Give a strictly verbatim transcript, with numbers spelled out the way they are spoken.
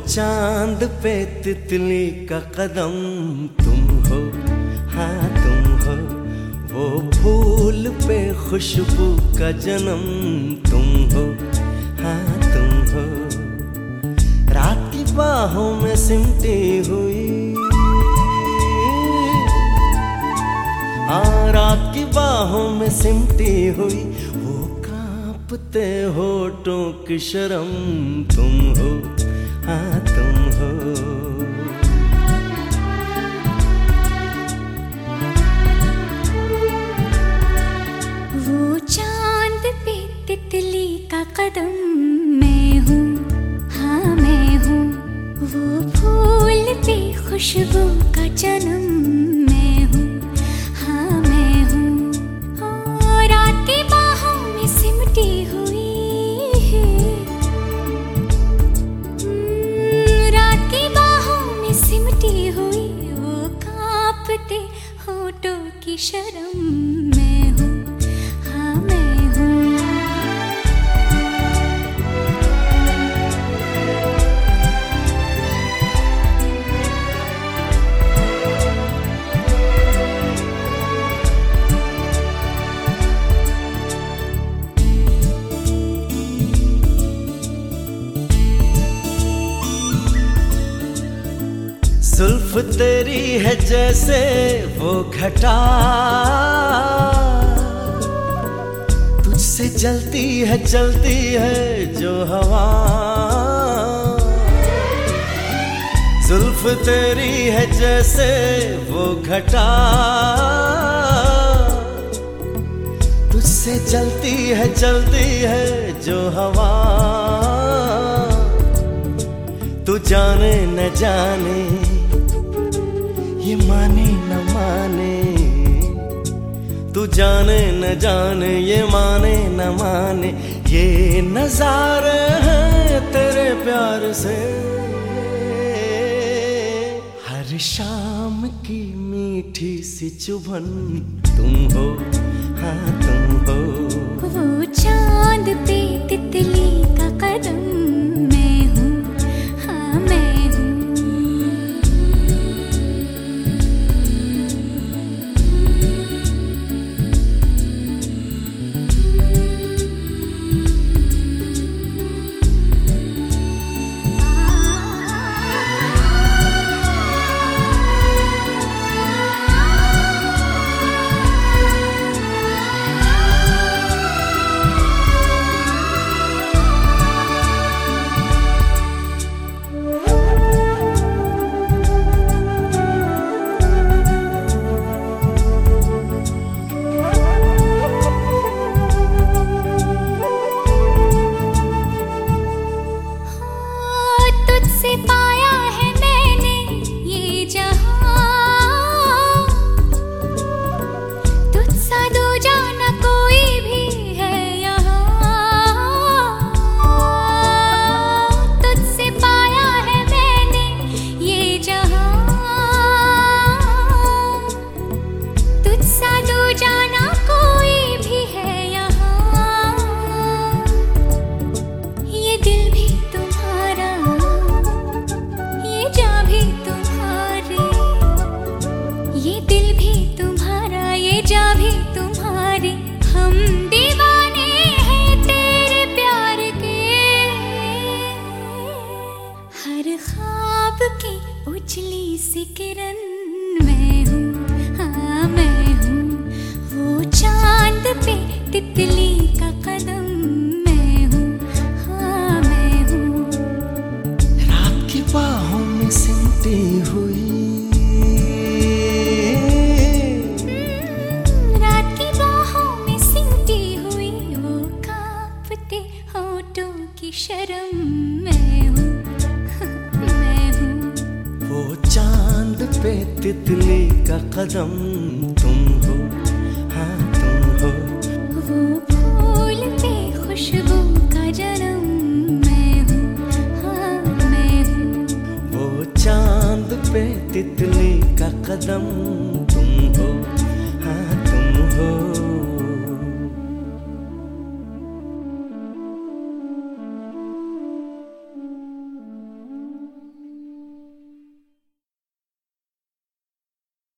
चांद पे तितली का कदम तुम हो, हाँ तुम हो। वो फूल पे खुशबू का जन्म तुम हो, हाँ तुम हो। रात की बाहों में सिमटी हुई, हाँ रात की बाहों में सिमटी हुई, वो कांपते होठों की शर्म तुम हो, हाँ तुम हो। वो चांद पे तितली का कदम मैं हूँ, हाँ मैं हूँ। वो फूल पे खुशबू का जन्म मैं हूँ, हाँ मैं हूँ। और रात की बाहों में सिमटी हुई, सिमटी हुई, वो कांपते होठों की शर्म मैं हूँ, हाँ मैं हूँ। जुल्फ तेरी है जैसे वो घटा, तुझसे जलती है जलती है जो हवा। जुल्फ तेरी है जैसे वो घटा, तुझसे जलती है जलती है जो हवा। तू जाने न जाने ये माने न माने, तू जाने न जाने ये माने न माने, ये नजारे हैं तेरे प्यार से। हर शाम की मीठी सी चुभन तुम हो, हाँ तुम हो। वो चांद पे तितली का कदम मैं हूँ, हाँ मैं हूँ। उजली सी किरण मैं हूँ, हाँ मैं हूँ। वो चांद पे तितली का कदम मैं हूँ, हाँ मैं हूँ। रात की बाहों में सिमटी हुई, रात की बाहों में सिमटी हुई, वो कांपते होठों की शर्म मैं हूँ, चांद पे तितली का कदम तुम हो, हाँ तुम हो। वो फूल पे खुशबू का जन्म मैं हूँ, हाँ मैं हूँ। वो चांद पे तितली का कदम तुम हो, हाँ तुम हो।